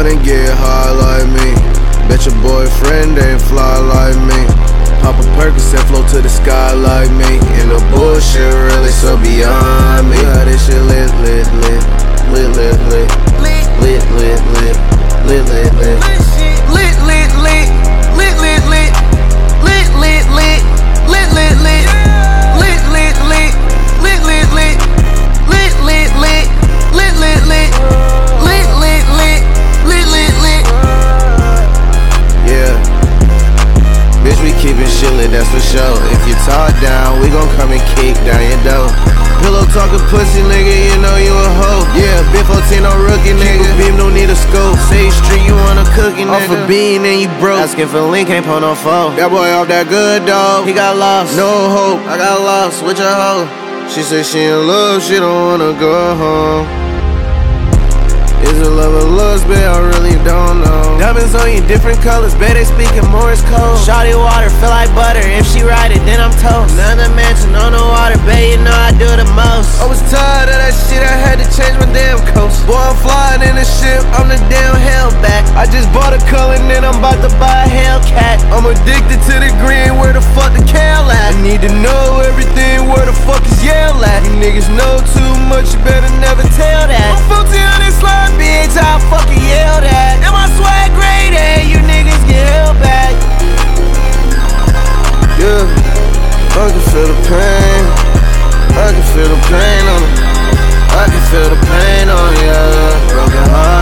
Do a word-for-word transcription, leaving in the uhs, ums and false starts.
and get high like me. Bet your boyfriend ain't fly like me. Pop a Percocet, float to the sky like me. And the bullshit really so beyond me. Yeah, this shit lit, lit, lit. Lit, lit, lit. Lit, lit, lit, lit. Lit, lit, lit. Lit, lit, lit. Lit, lit, lit. Lit, lit, lit. Lit, lit, lit. Lit, lit, lit. Lit, lit, lit. Lit, lit, lit. Lit, lit, lit. Lit, lit, lit. Lit, lit, lit. Yeah. Bitch, we keepin' shit lit, that's for sure. If you talk down, we gon' come and kick down your door. Pillow talkin' pussy, nigga, you know you a hoe. Yeah, Big fourteen on rookie, nigga. Beam don't need a scope. Say street, you want a cookie, nigga. Off a bean and you broke. Asking for link, ain't pull no phone. That boy off that good dog. He got lost, no hope. I got lost with your hoe. She said she in love, she don't wanna go home. Is it love or lust, babe? I really don't know. Diamonds on you, different colors, babe, they speaking Morse code. Shawty water, feel like butter, if she ride it, then I'm toast. Another mansion on the water, babe, you know I do the most. I was tired of that shit, I had to change my damn coast. Boy, I'm flying in a ship, I'm the damn Hellcat. I just bought a color and then I'm about to buy a Hellcat. I'm addicted to the green, where the fuck the Cal at? I need to know everything, where the fuck is Yale at? You niggas know too much, you better never tell that. I'm fourteen on this slide, bitch, I fucking yelled at. And my swag great, and you niggas get held back. Yeah, I can feel the pain. I can feel the pain on it. I can feel the pain on it, yeah. Broken heart.